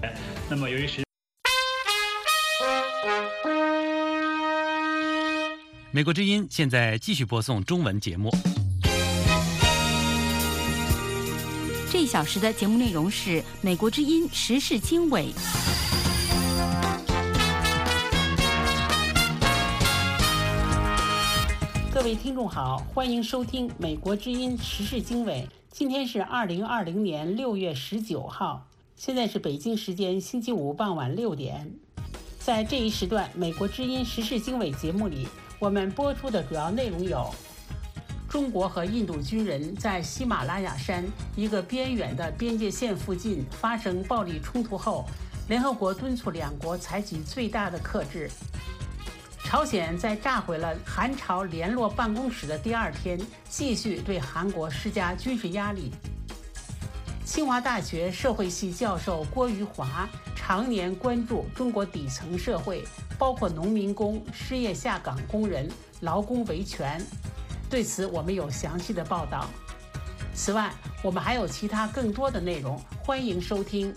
那么由于美国之音现在继续播送中文节目。 这一小时的节目内容是美国之音时事经纬。 各位听众好，欢迎收听美国之音时事经纬。今天是2020年6月19号，现在是北京时间星期五傍晚6点。在这一时段美国之音时事经纬节目里，我们播出的主要内容有：中国和印度军人在喜马拉雅山一个边远的边界线附近发生暴力冲突后，联合国敦促两国采取最大的克制。朝鲜在炸毁了韩朝联络办公室的第二天，继续对韩国施加军事压力。清华大学社会系教授郭余华常年关注中国底层社会，包括农民工、失业下岗工人、劳工维权。对此我们有详细的报道。此外，我们还有其他更多的内容，欢迎收听。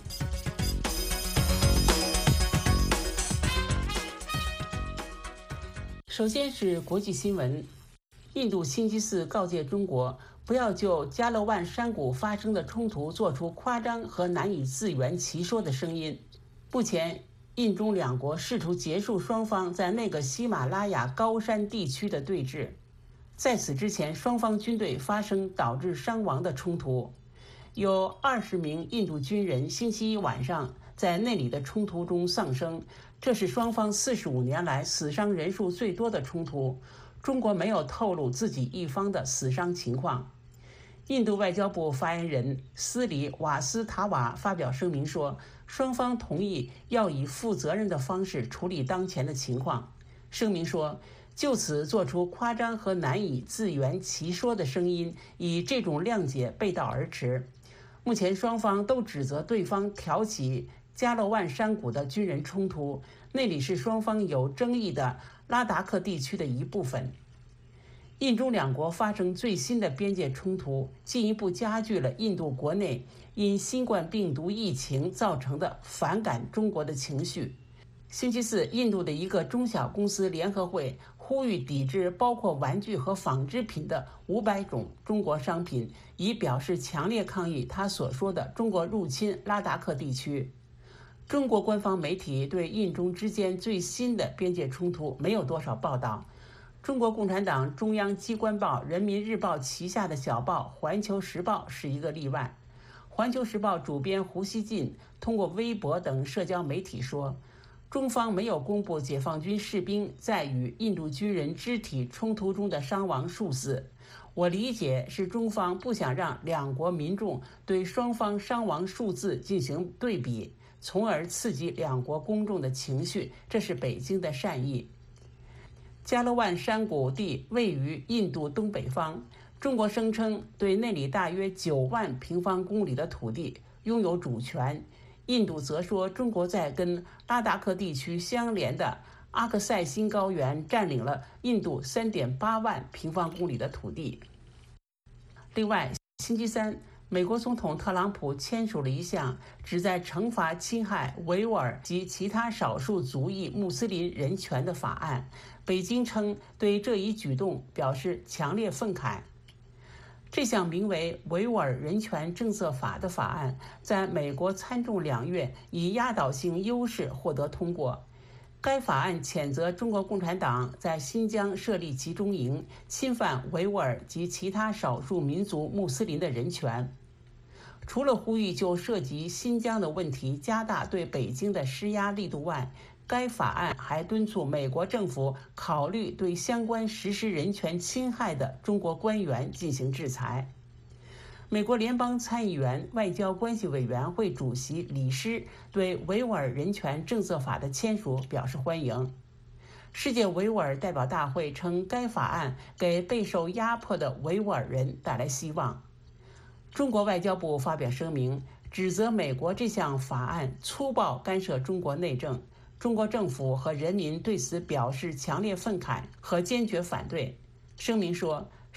首先是国际新闻，印度星期四告诫中国，不要就加勒万山谷发生的冲突做出夸张和难以自圆其说的声音。目前，印中两国试图结束双方在那个喜马拉雅高山地区的对峙。在此之前，双方军队发生导致伤亡的冲突，有20名印度军人星期一晚上在那里的冲突中丧生，这是双方45年来死伤人数最多的冲突。中国没有透露自己一方的死伤情况。印度外交部发言人斯里瓦斯塔瓦发表声明说，双方同意要以负责任的方式处理当前的情况。声明说，就此做出夸张和难以自圆其说的声音，以这种谅解背道而驰。目前双方都指责对方挑起加勒万山谷的军人冲突，那里是双方有争议的拉达克地区的一部分。印中两国发生最新的边界冲突，进一步加剧了印度国内因新冠病毒疫情造成的反感中国的情绪。星期四，印度的一个中小公司联合会呼吁抵制包括玩具和纺织品的500种中国商品，以表示强烈抗议他所说的中国入侵拉达克地区。中国官方媒体对印中之间最新的边界冲突没有多少报道。中国共产党中央机关报《人民日报》旗下的小报《环球时报》是一个例外。《环球时报》主编胡锡进通过微博等社交媒体说，中方没有公布解放军士兵在与印度军人肢体冲突中的伤亡数字。我理解是中方不想让两国民众对双方伤亡数字进行对比，从而刺激两国公众的情绪，这是北京的善意。加勒万山谷地位于印度东北方，中国声称对那里大约9万平方公里的土地拥有主权。印度则说，中国在跟拉达克地区相连的阿克塞辛高原占领了印度3.8万平方公里的土地。另外，星期三，美国总统特朗普签署了一项旨在惩罚侵害维吾尔及其他少数族裔穆斯林人权的法案。北京称对这一举动表示强烈愤慨。这项名为《维吾尔人权政策法》的法案在美国参众两院以压倒性优势获得通过。该法案谴责中国共产党在新疆设立集中营，侵犯维吾尔及其他少数民族穆斯林的人权。除了呼吁就涉及新疆的问题加大对北京的施压力度外，该法案还敦促美国政府考虑对相关实施人权侵害的中国官员进行制裁。美国联邦参议员外交关系委员会主席李施对维吾尔人权政策法的签署表示欢迎。世界维吾尔代表大会称，该法案给备受压迫的维吾尔人带来希望。中国外交部发表声明，指责美国这项法案粗暴干涉中国内政，中国政府和人民对此表示强烈愤慨和坚决反对。声明说，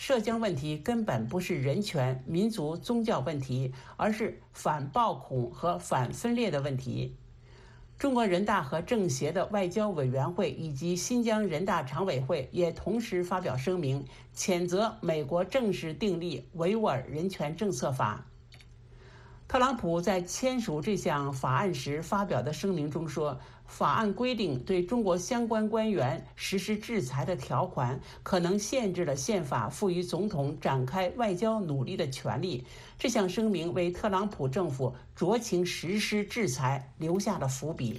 涉疆问题根本不是人权、民族、宗教问题，而是反暴恐和反分裂的问题。中国人大和政协的外交委员会以及新疆人大常委会也同时发表声明，谴责美国正式订立维吾尔人权政策法。特朗普在签署这项法案时发表的声明中说，法案规定对中国相关官员实施制裁的条款可能限制了宪法赋予总统展开外交努力的权利。这项声明为特朗普政府酌情实施制裁留下了伏笔。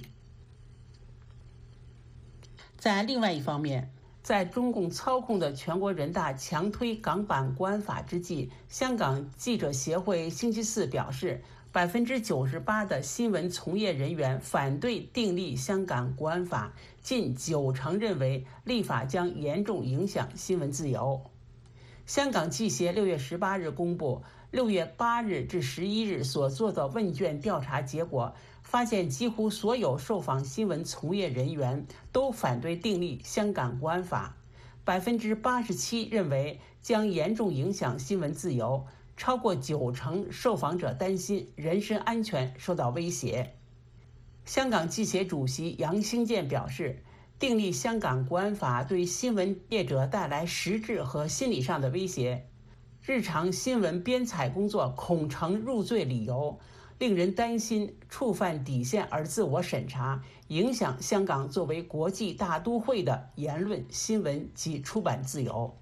在另外一方面，在中共操控的全国人大强推港版国安法之际，香港记者协会星期四表示，98%的新闻从业人员反对订立香港国安法，近90%认为立法将严重影响新闻自由。香港记协6月18日公布6月8日至11日所做的问卷调查结果，发现几乎所有受访新闻从业人员都反对订立香港国安法，87%认为将严重影响新闻自由，超过90%受访者担心人身安全受到威胁。香港记协主席杨兴健表示，订立香港国安法对新闻业者带来实质和心理上的威胁，日常新闻编采工作恐成入罪理由，令人担心触犯底线而自我审查，影响香港作为国际大都会的言论、新闻及出版自由。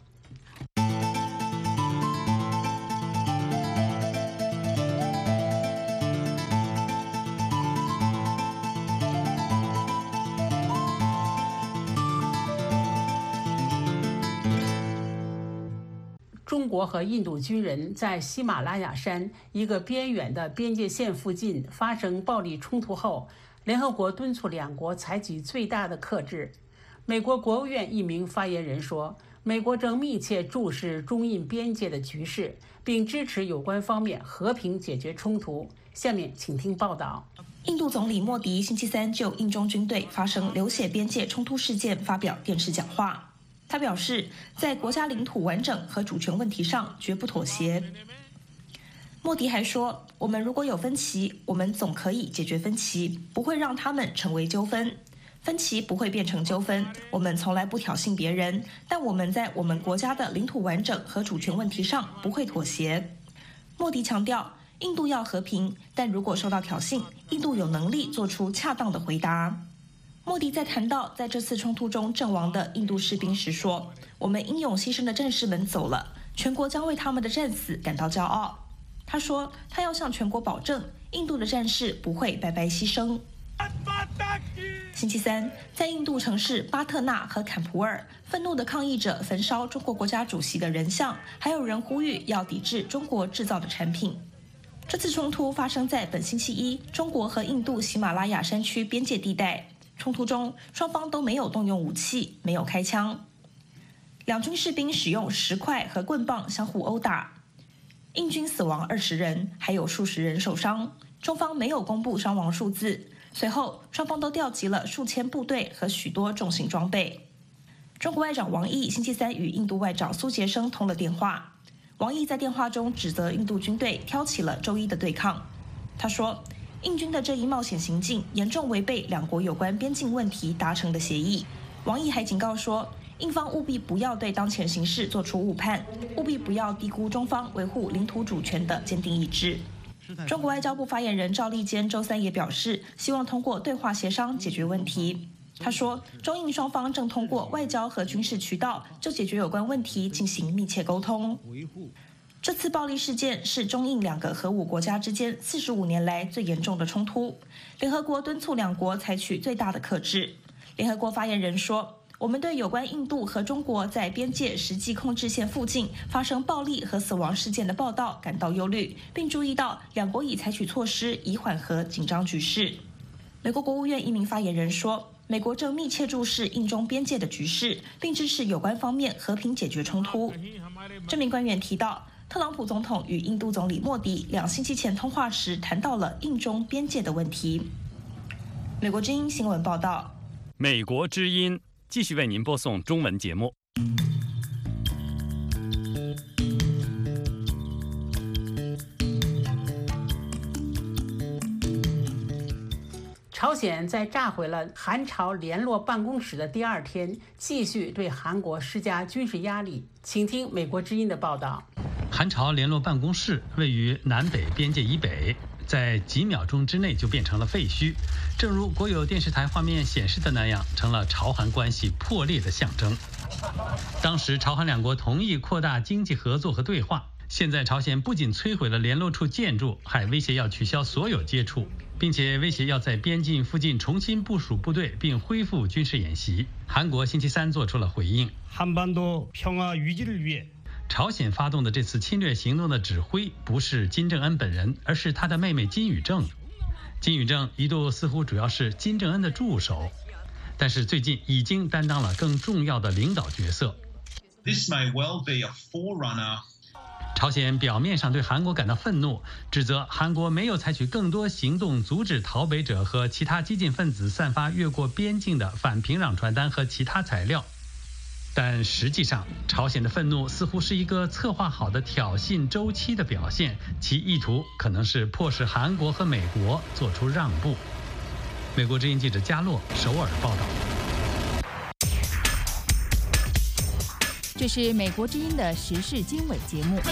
中国和印度军人在喜马拉雅山一个边远的边界线附近发生暴力冲突后，联合国敦促两国采取最大的克制。美国国务院一名发言人说，美国正密切注视中印边界的局势，并支持有关方面和平解决冲突。下面请听报道。 印度总理莫迪星期三就印中军队发生流血边界冲突事件发表电视讲话。他表示，在国家领土完整和主权问题上绝不妥协。莫迪还说，我们如果有分歧，我们总可以解决分歧，不会让他们成为纠纷。分歧不会变成纠纷，我们从来不挑衅别人，但我们在我们国家的领土完整和主权问题上不会妥协。莫迪强调，印度要和平，但如果受到挑衅，印度有能力做出恰当的回答。莫迪在谈到在这次冲突中阵亡的印度士兵时说，我们英勇牺牲的战士们走了，全国将为他们的战死感到骄傲。他说，他要向全国保证，印度的战士不会白白牺牲。星期三，在印度城市巴特纳和坎普尔，愤怒的抗议者焚烧中国国家主席的人像，还有人呼吁要抵制中国制造的产品。这次冲突发生在本星期一中国和印度喜马拉雅山区边界地带。冲突中，双方都没有动用武器，没有开枪。两军士兵使用石块和棍棒相互殴打，印军死亡20人，还有数十人受伤。中方没有公布伤亡数字。随后，双方都调集了数千部队和许多重型装备。中国外长王毅星期三与印度外长苏杰生通了电话。王毅在电话中指责印度军队挑起了周一的对抗。他说，印军的这一冒险行径严重违背两国有关边境问题达成的协议。王毅还警告说，印方务必不要对当前形势做出误判，务必不要低估中方维护领土主权的坚定意志。中国外交部发言人赵立坚周三也表示，希望通过对话协商解决问题。他说，中印双方正通过外交和军事渠道就解决有关问题进行密切沟通。这次暴力事件是中印两个核武国家之间45年来最严重的冲突。联合国敦促两国采取最大的克制。联合国发言人说，我们对有关印度和中国在边界实际控制线附近发生暴力和死亡事件的报道感到忧虑，并注意到两国已采取措施以缓和紧张局势。美国国务院一名发言人说，美国正密切注视印中边界的局势，并支持有关方面和平解决冲突。这名官员提到，特朗普总统与印度总理莫迪2星期前通话时谈到了印中边界的问题。美国之音新闻报道。 美国之音继续为您播送中文节目。 朝鲜在炸毁了韩朝联络办公室的第二天，继续对韩国施加军事压力。请听美国之音的报道。 韩朝联络办公室位于南北边界以北，在几秒钟之内就变成了废墟，正如国有电视台画面显示的那样，成了朝韩关系破裂的象征。当时朝韩两国同意扩大经济合作和对话，现在朝鲜不仅摧毁了联络处建筑，还威胁要取消所有接触，并且威胁要在边境附近重新部署部队并恢复军事演习。韩国星期三做出了回应。朝鲜发动的这次侵略行动的指挥不是金正恩本人，而是他的妹妹金宇正。金宇正一度似乎主要是金正恩的助手，但是最近已经担当了更重要的领导角色。 This may well be a forerunner. 朝鲜表面上对韩国感到愤怒，指责韩国没有采取更多行动阻止逃北者和其他激进分子散发越过边境的反平壤传单和其他材料。但实际上，朝鲜的愤怒似乎是一个策划好的挑衅周期的表现，其意图可能是迫使韩国和美国做出让步。美国之音记者加洛首尔报道。 这是美国之音的时事经纬节目。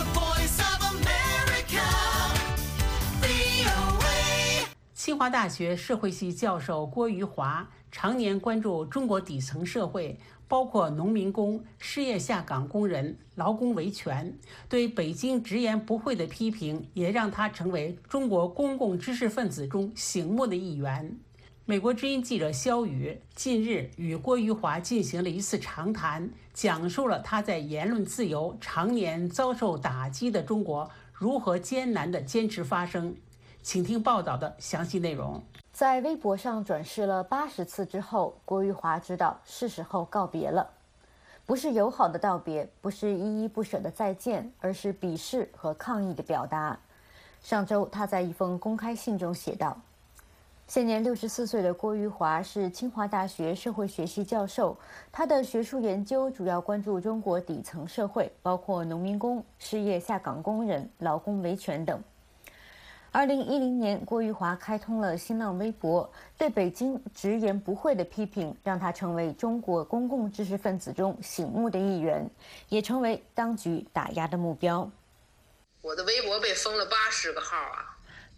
清华大学社会系教授郭瑜华常年关注中国底层社会，包括农民工、失业下岗工人、劳工维权，对北京直言不讳的批评也让他成为中国公共知识分子中醒目的一员。美国之音记者肖宇近日与郭瑜华进行了一次长谈，讲述了他在言论自由常年遭受打击的中国如何艰难地坚持发声。请听报道的详细内容。 在微博上转世了80次之后，郭瑜华知道是时候告别了，不是友好的道别，不是依依不舍的再见，而是鄙视和抗议的表达。上周他在一封公开信中写道，现年64岁的郭瑜华是清华大学社会学系教授，他的学术研究主要关注中国底层社会，包括农民工、失业下岗工人、劳工维权等。2010年，郭瑜华开通了新浪微博，对北京直言不讳的批评让他成为中国公共知识分子中醒目的一员，也成为当局打压的目标。 我的微博被封了80个号啊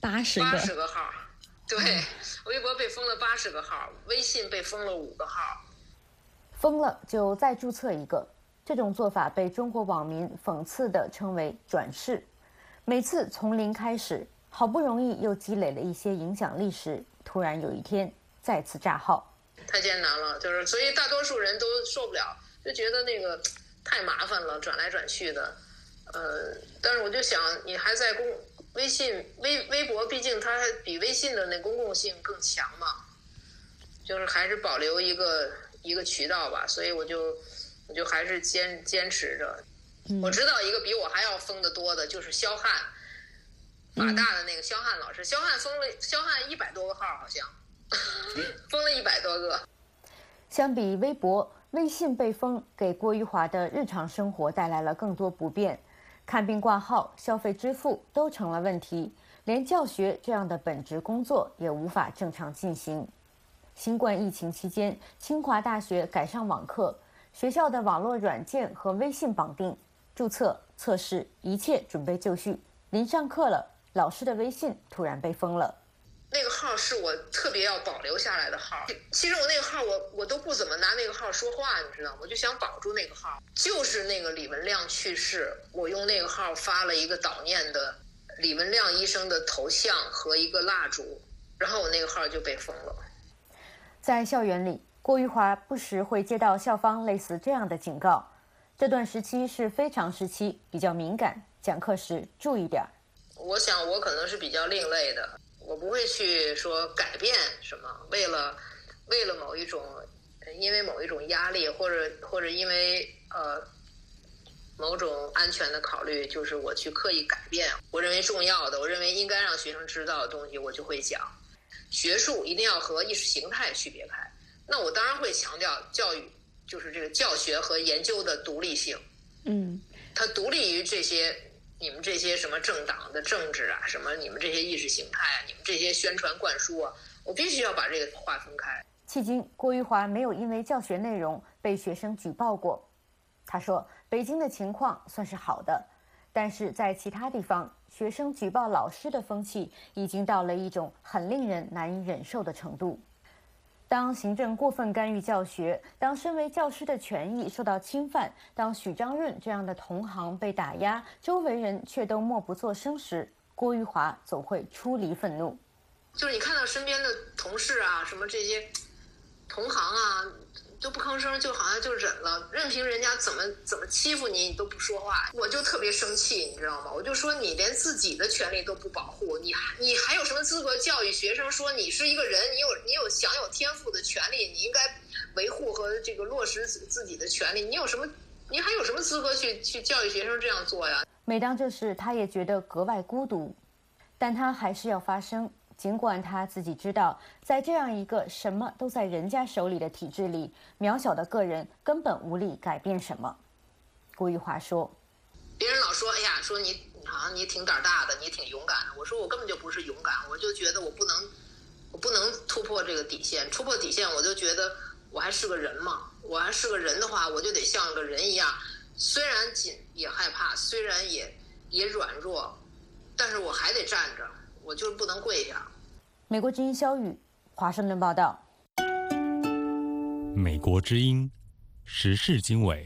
，80个号，对，微博被封了80个号，微信被封了5个号。 封了就再注册一个，这种做法被中国网民讽刺地称为转世。每次从零开始，好不容易又积累了一些影响力时，突然有一天再次炸号， 太艰难了，就是所以大多数人都受不了，就觉得那个太麻烦了，转来转去的。但是我就想，你还在微信、微博，毕竟它比微信的那公共性更强嘛，就是还是保留一个渠道吧。所以我就还是坚持着。我知道一个比我还要封得多的，就是肖汉。法大的那个肖汉老师，肖汉100多个号，好像封了100多个。 相比微博，微信被封给郭瑜华的日常生活带来了更多不便，看病挂号、消费支付都成了问题，连教学这样的本职工作也无法正常进行。新冠疫情期间，清华大学改上网课，学校的网络软件和微信绑定，注册、测试，一切准备就绪。临上课了，老师的微信突然被封了。 那个号是我特别要保留下来的号，其实我那个号我都不怎么拿那个号说话，你知道吗？我就想保住那个号。就是那个李文亮去世，我用那个号发了一个悼念的李文亮医生的头像和一个蜡烛，然后我那个号就被封了。 在校园里，郭瑜华不时会接到校方类似这样的警告，这段时期是非常时期，比较敏感，讲课时注意点。 我想我可能是比较另类的，我不会去说改变什么，为了某一种，因为某一种压力，或者因为某种安全的考虑，就是我去刻意改变我认为重要的，我认为应该让学生知道的东西，我就会讲。学术一定要和意识形态区别开，那我当然会强调教育就是这个教学和研究的独立性。它独立于这些你们这些什么政党的政治啊，什么你们这些意识形态啊，你们这些宣传灌输啊， 我必须要把这个划分开。 迄今，郭玉华没有因为教学内容被学生举报过。他说，北京的情况算是好的，但是在其他地方，学生举报老师的风气已经到了一种很令人难以忍受的程度。当行政过分干预教学，当身为教师的权益受到侵犯，当许章润这样的同行被打压，周围人却都默不作声时，郭玉华总会出离愤怒。 就是你看到身边的同事啊，什么这些同行啊，都不吭声，就好像就忍了，任凭人家怎么欺负你，你都不说话。我就特别生气，你知道吗？我就说你连自己的权利都不保护，你还有什么资格教育学生说你是一个人，你有享有天赋的权利，你应该维护和这个落实自己的权利。你还有什么资格去教育学生这样做呀？ 每当这时，他也觉得格外孤独，但他还是要发声。尽管他自己知道，在这样一个什么都在人家手里的体制里，渺小的个人根本无力改变什么。郭玉华说：“ 别人老说，哎呀，说你好像你挺胆大的，你挺勇敢的。我说我根本就不是勇敢，我就觉得我不能突破这个底线，突破底线，我就觉得我还是个人嘛。我还是个人的话，我就得像个人一样，虽然紧也害怕，虽然也软弱，但是我还得站着，我就是不能跪下。” 美国之音肖宇，华盛顿报道。 美国之音时事经纬。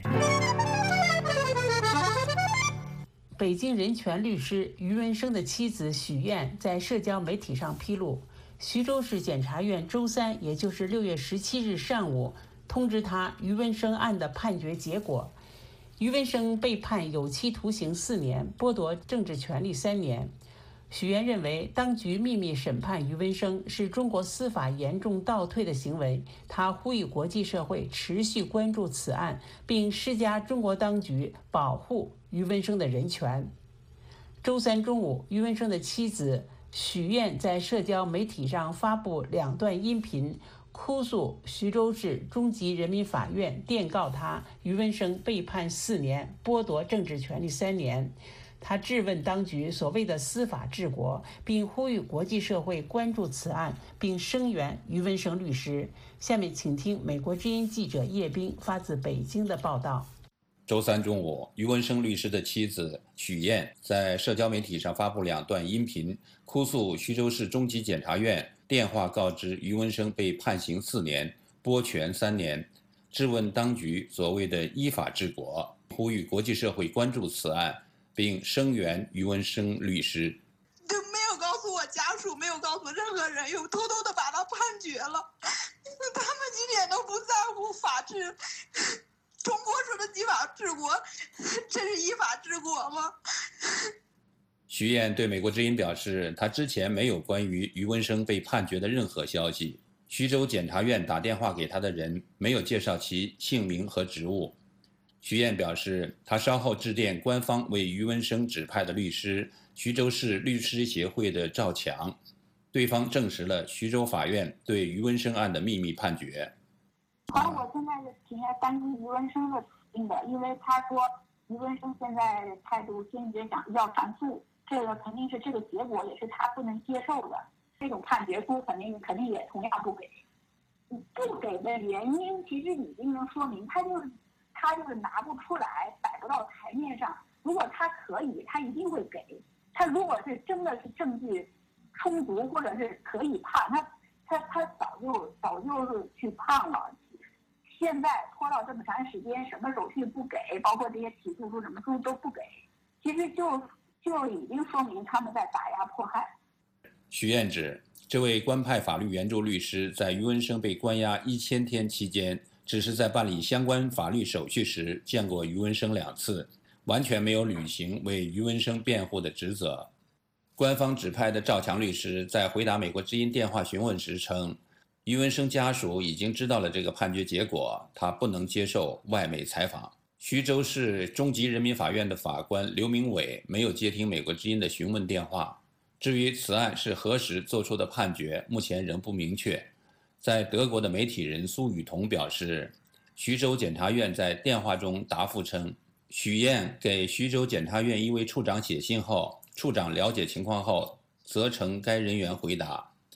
北京人权律师于文生的妻子许燕在社交媒体上披露，徐州市检察院周三，也就是6月17日上午通知他于文生案的判决结果。于文生被判有期徒刑4年，剥夺政治权利3年。许燕认为，当局秘密审判于文生是中国司法严重倒退的行为。他呼吁国际社会持续关注此案，并施加中国当局保护于文生的人权。周三中午，于文生的妻子许燕在社交媒体上发布2段音频，哭诉徐州市中级人民法院电告他于文生被判4年，剥夺政治权利3年。他质问当局所谓的司法治国，并呼吁国际社会关注此案，并声援于文生律师。下面请听美国之音记者叶冰发自北京的报道。 周三中午，于文生律师的妻子许燕在社交媒体上发布2段音频，哭诉徐州市中级检察院电话告知于文生被判刑4年，剥权3年，质问当局所谓的依法治国，呼吁国际社会关注此案，并声援于文生律师。 就没有告诉我家属，没有告诉任何人，又偷偷的把他判决了。他们一点都不在乎法治。中国说的依法治国，这是依法治国吗？ 徐燕对美国之音表示，他之前没有关于于文生被判决的任何消息。徐州检察院打电话给他的人没有介绍其姓名和职务。徐燕表示，他稍后致电官方为于文生指派的律师徐州市律师协会的赵强，对方证实了徐州法院对于文生案的秘密判决。 我现在是挺担心于文生的处境的，因为他说于文生现在态度坚决想要反诉，这个肯定是这个结果也是他不能接受的，这种判决书肯定也同样不给。不给的原因其实已经能说明他就是拿不出来，摆不到台面上。如果他可以，他一定会给。他如果是真的是证据充足，或者是可以判，他早就是去判了。现在拖到这么长时间，什么手续不给，包括这些起诉书什么书都不给，其实就已经说明他们在打压迫害。 徐燕指，这位官派法律援助律师在于文生被关押1000天期间，只是在办理相关法律手续时见过于文生2次，完全没有履行为于文生辩护的职责。官方指派的赵强律师在回答美国之音电话询问时称，于文生家属已经知道了这个判决结果，他不能接受外媒采访。徐州市中级人民法院的法官刘明伟没有接听美国之音的询问电话。至于此案是何时作出的判决，目前仍不明确。在德国的媒体人苏雨桐表示，徐州检察院在电话中答复称，许燕给徐州检察院一位处长写信后，处长了解情况后责成该人员回答。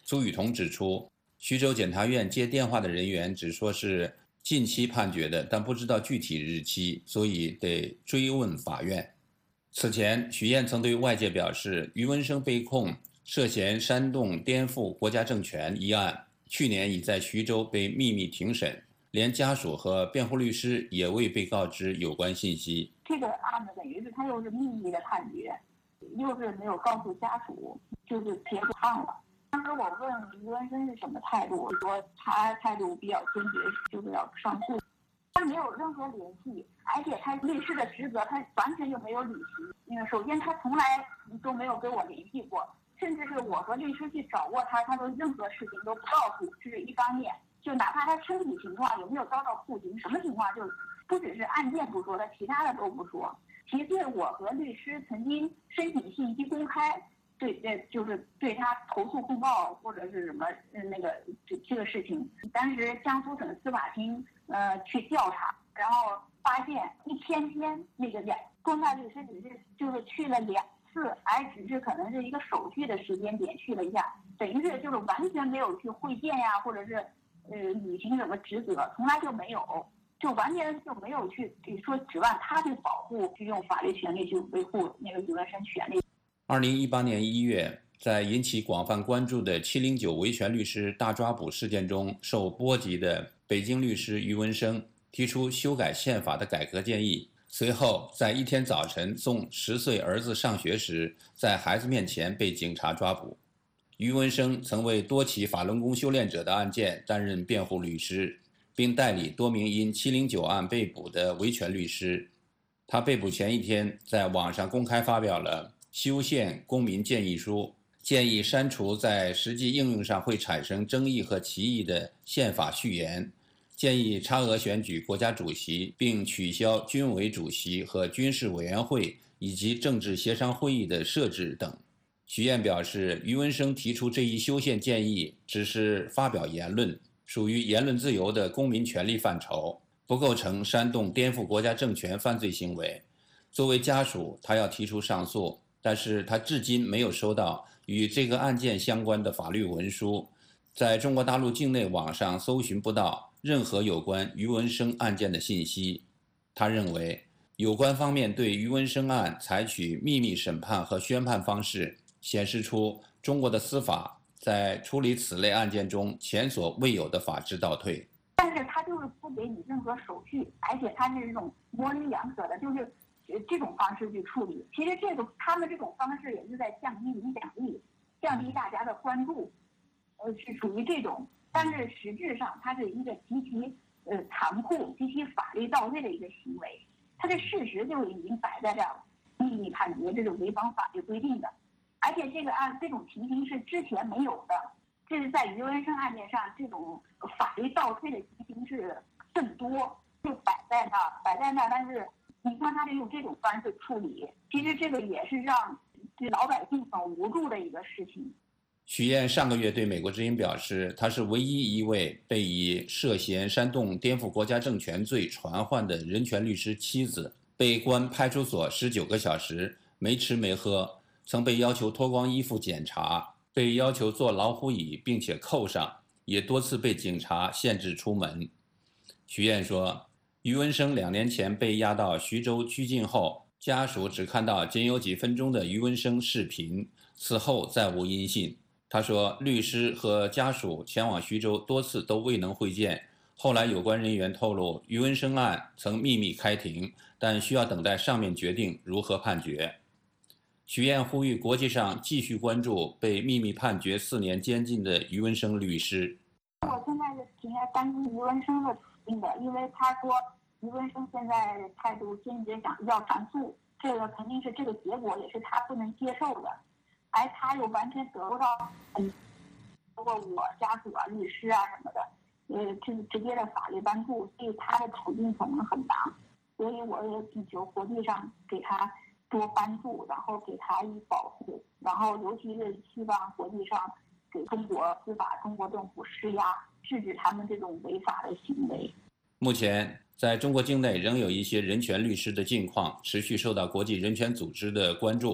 朱雨桐指出，徐州检察院接电话的人员只说是近期判决的，但不知道具体日期，所以得追问法院。此前，许燕曾对外界表示，余文生被控涉嫌煽动颠覆国家政权一案，去年已在徐州被秘密庭审，连家属和辩护律师也未被告知有关信息。 这个案子等于是他又是秘密的判决，又是没有告诉家属，就是结不判了。当时我问余文生是什么态度，说他态度比较坚决，就是要上诉。他没有任何联系，而且他律师的职责他完全就没有履行。首先他从来都没有跟我联系过，甚至是我和律师去找过他，他说任何事情都不告诉，这是一方面。就哪怕他身体情况有没有遭到酷刑，什么情况，就不只是案件不说，他其他的都不说。其次，我和律师曾经申请信息公开，就是对他投诉控告或者是什么这个事情。当时江苏省司法厅去调查，然后发现1000天那个公派律师只是就是去了2次，还只是可能是一个手续的时间点去了一下，等于是就是完全没有去会见呀，或者是履行什么职责，从来就没有，就完全就没有去说指望他去保护，去用法律权利去维护那个余文生权利。 2018年1月，在引起广泛关注的709维权律师大抓捕事件中受波及的北京律师余文生提出修改宪法的改革建议，随后在一天早晨送10岁儿子上学时，在孩子面前被警察抓捕。余文生曾为多起法轮功修炼者的案件担任辩护律师，并代理多名因709案被捕的维权律师。他被捕前一天，在网上公开发表了修宪公民建议书，建议删除在实际应用上会产生争议和歧义的宪法序言，建议差额选举国家主席，并取消军委主席和军事委员会以及政治协商会议的设置等。许燕表示，余文生提出这一修宪建议只是发表言论，属于言论自由的公民权利范畴，不构成煽动颠覆国家政权犯罪行为。作为家属，他要提出上诉，但是他至今没有收到与这个案件相关的法律文书，在中国大陆境内网上搜寻不到任何有关余文生案件的信息。他认为，有关方面对余文生案采取秘密审判和宣判方式，显示出中国的司法在处理此类案件中前所未有的法治倒退。 但是他就是不给你任何手续，而且他是这种模棱两可的，就是这种方式去处理。其实他们这种方式也是在降低影响力，降低大家的关注，是属于这种。但是实质上，它是一个极其残酷、极其法律倒退的一个行为。它的事实就已经摆在这儿了，秘密判决这是违反法律规定的。而且这种情形是之前没有的，这是在余文生案件上，这种法律倒退的情形是更多，就摆在那，但是你看他是用这种方式处理，其实这个也是让这老百姓很无助的一个事情。 许燕上个月对美国之音表示，她是唯一一位被以涉嫌煽动颠覆国家政权罪传唤的人权律师妻子，被关派出所19个小时，没吃没喝，曾被要求脱光衣服检查，被要求坐老虎椅并且扣上，也多次被警察限制出门。许燕说，余文生2年前被押到徐州拘禁后，家属只看到仅有几分钟的余文生视频，此后再无音信。他说，律师和家属前往徐州多次都未能会见，后来有关人员透露，余文生案曾秘密开庭，但需要等待上面决定如何判决。许燕呼吁国际上继续关注被秘密判决4年监禁的余文生律师。 我现在是挺担心余文生的处境的，因为他说余文生现在态度坚决想要上诉，这个肯定是这个结果也是他不能接受的，而他又完全得不到包括我家属啊、律师啊什么的，直接的法律帮助，所以他的处境可能很难。所以我也祈求国际上给他多帮助，然后给他以保护，然后尤其是希望国际上给中国司法、中国政府施压，制止他们这种违法的行为。 目前，在中国境内仍有一些人权律师的境况持续受到国际人权组织的关注。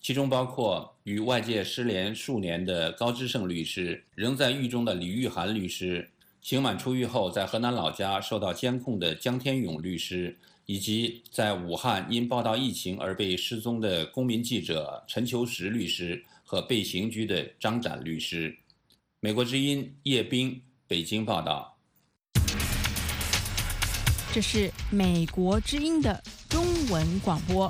其中包括与外界失联数年的高知胜律师，仍在狱中的李玉涵律师，刑满出狱后在河南老家受到监控的江天勇律师，以及在武汉因报道疫情而被失踪的公民记者陈求实律师和被刑拘的张展律师。美国之音叶冰北京报道。 这是美国之音的中文广播。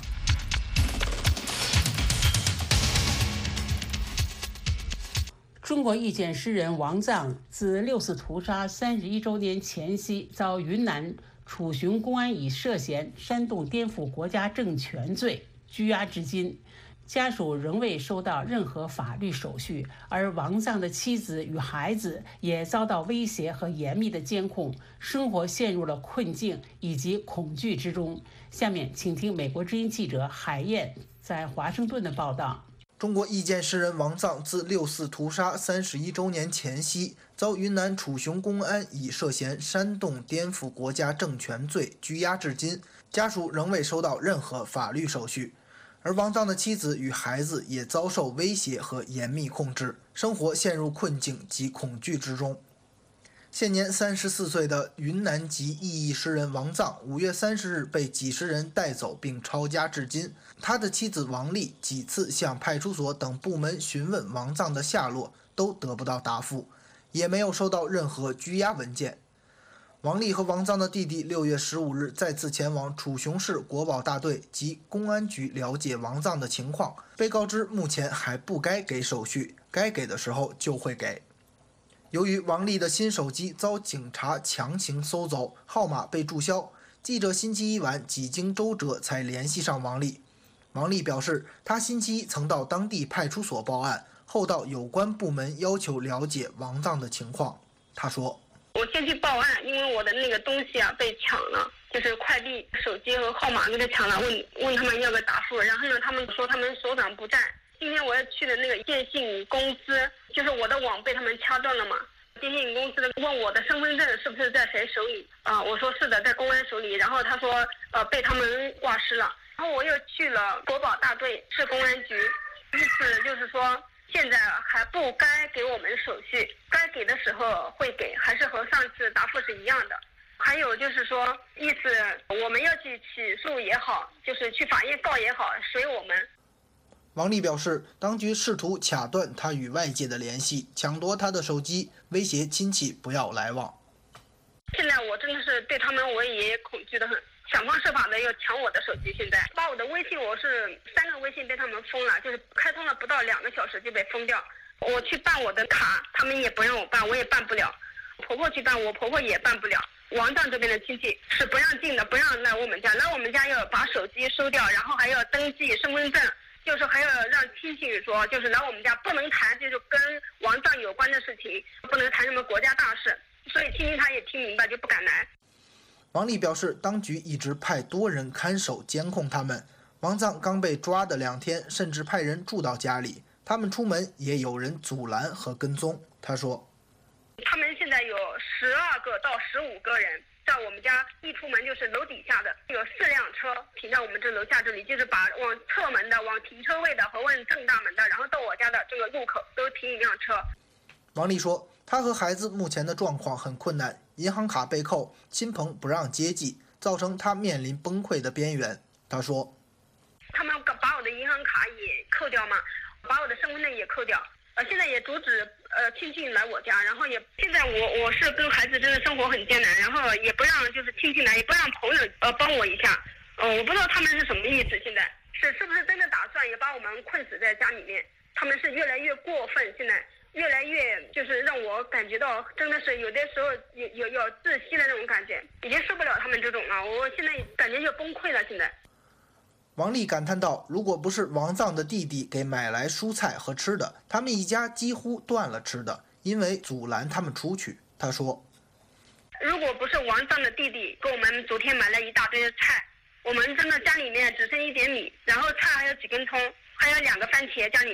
中国意见诗人王藏自6四屠杀31周年前夕遭云南楚雄公安以涉嫌煽动颠覆国家政权罪拘押至今，家属仍未收到任何法律手续，而王藏的妻子与孩子也遭到威胁和严密的监控，生活陷入了困境以及恐惧之中。下面请听美国之音记者海燕在华盛顿的报道。 中国意见诗人王藏自6四屠杀31周年前夕遭云南楚雄公安以涉嫌煽动颠覆国家政权罪拘押至今，家属仍未收到任何法律手续。而王藏的妻子与孩子也遭受威胁和严密控制，生活陷入困境及恐惧之中。现年34岁的云南籍异议诗人王藏5月30日被几十人带走并抄家至今。他的妻子王丽几次向派出所等部门询问王藏的下落，都得不到答复，也没有收到任何拘押文件。王丽和王藏的弟弟6月15日再次前往楚雄市国保大队及公安局了解王藏的情况，被告知目前还不该给手续，该给的时候就会给。由于王丽的新手机遭警察强行搜走，号码被注销，记者星期一晚几经周折才联系上王丽。王丽表示，她星期一曾到当地派出所报案，后到有关部门要求了解王藏的情况。她说：“ 我先去报案，因为我的那个东西被抢了，就是快递、手机和号码给他抢了，问他们要个答复，然后呢，他们说他们所长不在。今天我要去的那个电信公司，就是我的网被他们掐断了嘛。电信公司的问我的身份证是不是在谁手里我说是的，在公安手里。然后他说被他们挂失了。然后我又去了国保大队市公安局，意思就是说现在还不该给我们手续，该给的时候会给，还是和上次答复是一样的。还有就是说，意思我们要去起诉也好，就是去法院告也好，随我们。” 王丽表示，当局试图卡断他与外界的联系，抢夺他的手机，威胁亲戚不要来往。 现在我真的是对他们，我也恐惧得很，想方设法的要抢我的手机。现在把我的微信，我是3个微信被他们封了，就是开通了不到2个小时就被封掉。我去办我的卡，他们也不让我办，我也办不了。婆婆去办，我婆婆也办不了。王藏这边的亲戚是不让进的，不让来我们家，来我们家要把手机收掉，然后还要登记身份证。就是还要让亲戚说，就是来我们家不能谈，就是跟王藏有关的事情，不能谈什么国家大事，所以亲戚他也听明白，就不敢来。 王丽表示，当局一直派多人看守监控他们。王藏刚被抓的2天，甚至派人住到家里，他们出门也有人阻拦和跟踪。他说， 他们现在有12个到15个人。在我们家一出门就是楼底下的，有4辆车停在我们这楼下这里，就是把往侧门的、往停车位的和往正大门的，然后到我家的这个路口都停一辆车。 王丽说，她和孩子目前的状况很困难，银行卡被扣，亲朋不让接济，造成她面临崩溃的边缘。她说， 他们把我的银行卡也扣掉嘛，把我的身份证也扣掉。现在也阻止亲戚来我家，然后也现在我是跟孩子真的生活很艰难，然后也不让就是亲戚来，也不让朋友帮我一下，我不知道他们是什么意思，现在是不是真的打算也把我们困死在家里面？他们是越来越过分，现在越来越就是让我感觉到真的是有的时候有窒息的那种感觉，已经受不了他们这种了，我现在感觉要崩溃了现在。 王丽感叹道，如果不是王藏的弟弟给买来蔬菜和吃的，他们一家几乎断了吃的，因为阻拦他们出去。他说， 如果不是王藏的弟弟给我们昨天买了一大堆的菜，我们真的家里面只剩1点米，然后菜还有几根葱，还有2个番茄家里面，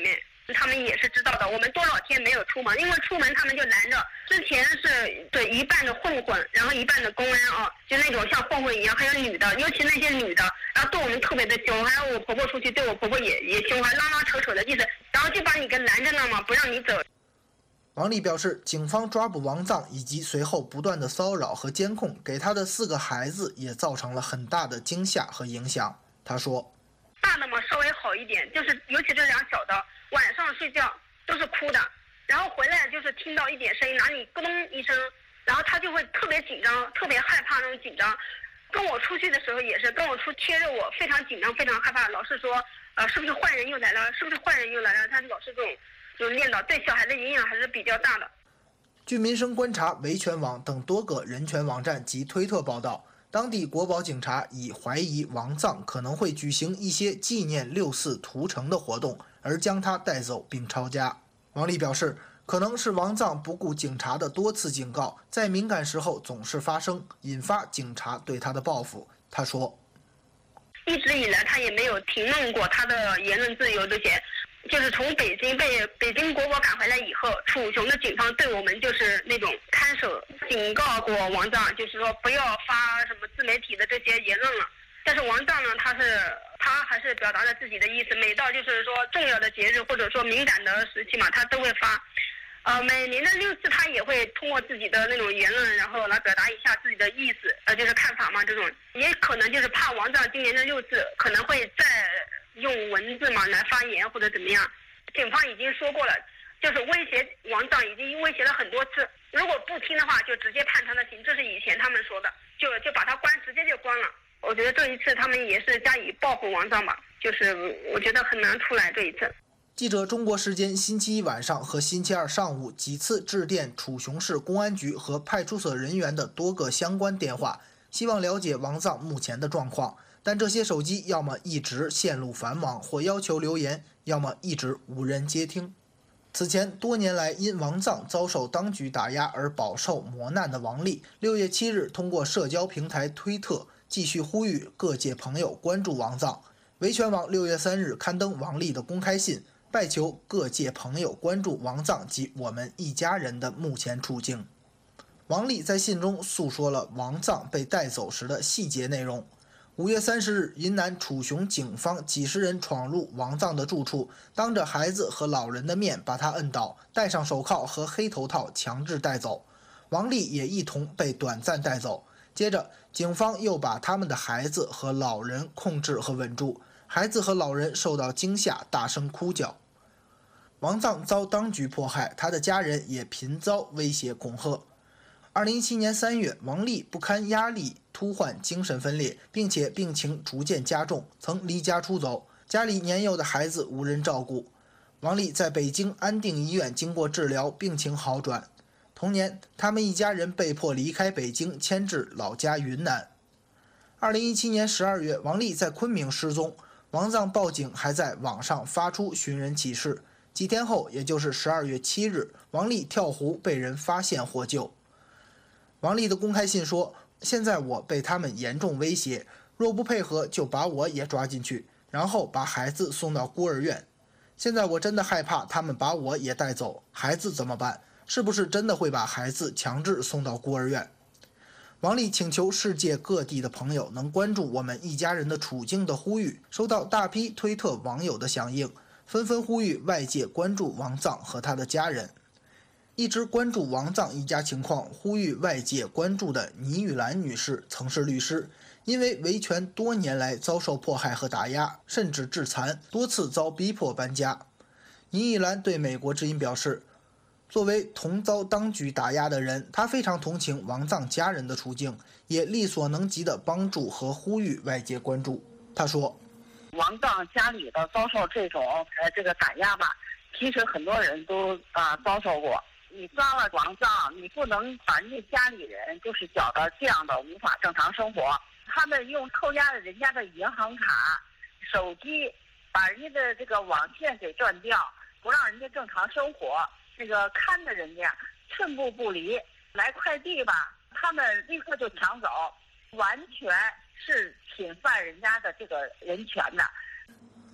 他们也是知道的。我们多少天没有出门，因为出门他们就拦着。之前是对一半的混混，然后一半的公安啊，就那种像混混一样，还有女的，尤其那些女的，然后对我们特别的凶，还有我婆婆出去对我婆婆也凶，还拉拉扯扯的意思，然后就把你给拦着了嘛，不让你走。 王丽表示，警方抓捕王藏以及随后不断的骚扰和监控，给他的4个孩子也造成了很大的惊吓和影响。他说， 大的嘛稍微好一点，就是尤其这2小的，晚上睡觉都是哭的，然后回来就是听到一点声音，哪里咕咚一声，然后他就会特别紧张，特别害怕那种紧张。跟我出去的时候也是，跟我出贴着我，非常紧张，非常害怕，老是说，是不是坏人又来了？是不是坏人又来了？他老是这种。就念叨，对小孩的影响还是比较大的。 据民生观察、维权网等多个人权网站及推特报道，当地国保警察已怀疑王藏可能会举行一些纪念6·4屠城的活动，而将他带走并抄家。王丽表示，可能是王藏不顾警察的多次警告，在敏感时候总是发声，引发警察对他的报复。他说， 一直以来他也没有评论过他的言论自由这些。就是从北京被北京国保赶回来以后，楚雄的警方对我们就是那种看守，警告过王藏，就是说不要发什么自媒体的这些言论了。但是王藏呢，他还是表达了自己的意思，每到就是说重要的节日或者说敏感的时期嘛，他都会发。每年的6·4他也会通过自己的那种言论，然后来表达一下自己的意思，就是看法嘛。这种也可能就是怕王藏今年的6·4可能会再用文字嘛来发言或者怎么样。警方已经说过了，就是威胁王藏，已经威胁了很多次，如果不听的话就直接判他的刑，这是以前他们说的，就把他关，直接就关了。我觉得这一次他们也是加以报复王藏吧，就是我觉得很难出来这一次。 记者中国时间星期一晚上和星期二上午几次致电楚雄市公安局和派出所人员的多个相关电话，希望了解王藏目前的状况，但这些手机要么一直线路繁忙或要求留言，要么一直无人接听。此前多年来因王藏遭受当局打压而饱受磨难的王丽，6月7日通过社交平台推特继续呼吁各界朋友关注王藏。维权网6月3日刊登王丽的公开信，拜求各界朋友关注王藏及我们一家人的目前处境。王丽在信中诉说了王藏被带走时的细节内容。5月30日，云南楚雄警方几十人闯入王藏的住处，当着孩子和老人的面把他摁倒，戴上手铐和黑头套强制带走。王丽也一同被短暂带走。接着，警方又把他们的孩子和老人控制和稳住，孩子和老人受到惊吓，大声哭叫。王藏遭当局迫害，他的家人也频遭威胁恐吓。2017年3月，王丽不堪压力，突患精神分裂，并且病情逐渐加重，曾离家出走，家里年幼的孩子无人照顾。王丽在北京安定医院经过治疗，病情好转。同年，他们一家人被迫离开北京，迁至老家云南。2017年12月，王丽在昆明失踪，王藏报警，还在网上发出寻人启事。几天后，也就是12月7日，王丽跳湖被人发现获救。王丽的公开信说，现在我被他们严重威胁，若不配合就把我也抓进去，然后把孩子送到孤儿院。现在我真的害怕他们把我也带走，孩子怎么办？是不是真的会把孩子强制送到孤儿院？王丽请求世界各地的朋友能关注我们一家人的处境的呼吁，收到大批推特网友的响应，纷纷呼吁外界关注王藏和他的家人。一直关注王藏一家情况，呼吁外界关注的倪玉兰女士曾是律师，因为维权多年来遭受迫害和打压，甚至致残，多次遭逼迫搬家。倪玉兰对美国之音表示，作为同遭当局打压的人，她非常同情王藏家人的处境，也力所能及的帮助和呼吁外界关注。她说， 王藏家里的遭受这种这个打压吧，其实很多人都遭受过。你抓了王藏，你不能把人家家里人就是搅得这样的无法正常生活。他们用扣押了人家的银行卡、手机，把人家的这个网线给断掉，不让人家正常生活。这个看着人家寸步不离，来快递吧，他们立刻就抢走，完全是侵犯人家的这个人权的。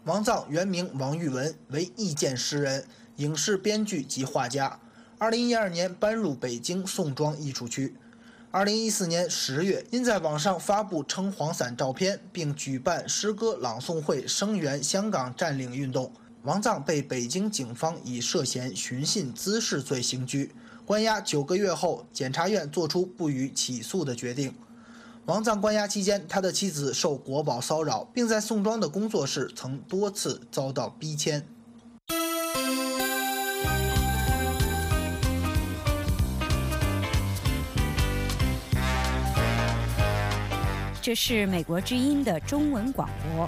王藏原名王玉文，为意见诗人、影视编剧及画家。2012年搬入北京宋庄艺术区。2014年10月，因在网上发布撑黄伞照片，并举办诗歌朗诵会声援香港占领运动，王藏被北京警方以涉嫌寻衅滋事罪刑拘，关押9个月后，检察院作出不予起诉的决定。王藏关押期间，他的妻子受国保骚扰，并在宋庄的工作室曾多次遭到逼迁。 这是美国之音的中文广播。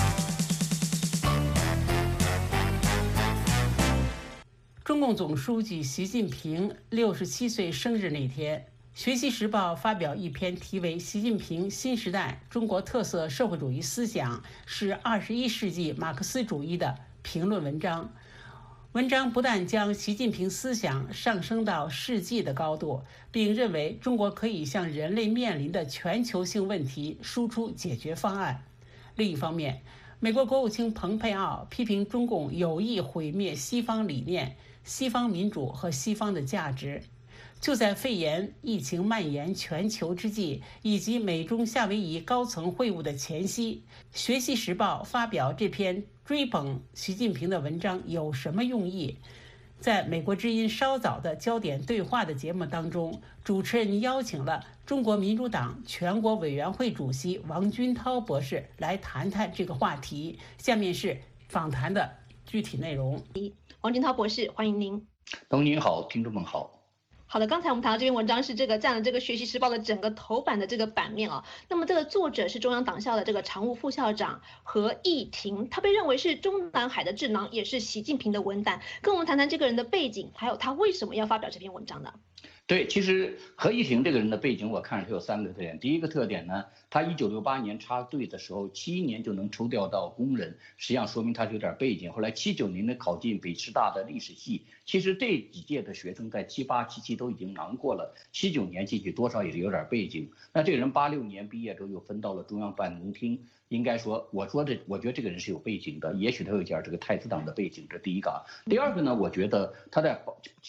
中共总书记习近平67岁生日那天，《学习时报》发表一篇题为《习近平新时代中国特色社会主义思想是21世纪马克思主义》的评论文章。文章不但将习近平思想上升到世纪的高度，并认为中国可以向人类面临的全球性问题输出解决方案。另一方面，美国国务卿蓬佩奥批评中共有意毁灭西方理念、西方民主和西方的价值。就在肺炎疫情蔓延全球之际，以及美中夏威夷高层会晤的前夕，《学习时报》发表这篇追捧习近平的文章有什么用意？在美国之音稍早的焦点对话的节目当中，主持人邀请了中国民主党全国委员会主席王军涛博士来谈谈这个话题。下面是访谈的具体内容。 王军涛博士，欢迎您。 董您好，听众们好。 好的，刚才我们谈到这篇文章是这个占了这个《学习时报》的整个头版的这个版面啊。那么这个作者是中央党校的这个常务副校长何毅庭，他被认为是中南海的智囊，也是习近平的文胆。跟我们谈谈这个人的背景，还有他为什么要发表这篇文章呢？ 对，其实何毅庭这个人的背景，我看他有3个特点。第一个特点呢，他1968年插队的时候，71年就能抽调到工人，实际上说明他是有点背景。后来79年的考进北师大的历史系，其实这几届的学生在78、77都已经囊过了，79年进去多少也是有点背景。那这个人86年毕业之后又分到了中央办公厅，应该说，我觉得这个人是有背景的，也许他有点这个太子党的背景，这第一个。第二个呢，我觉得他在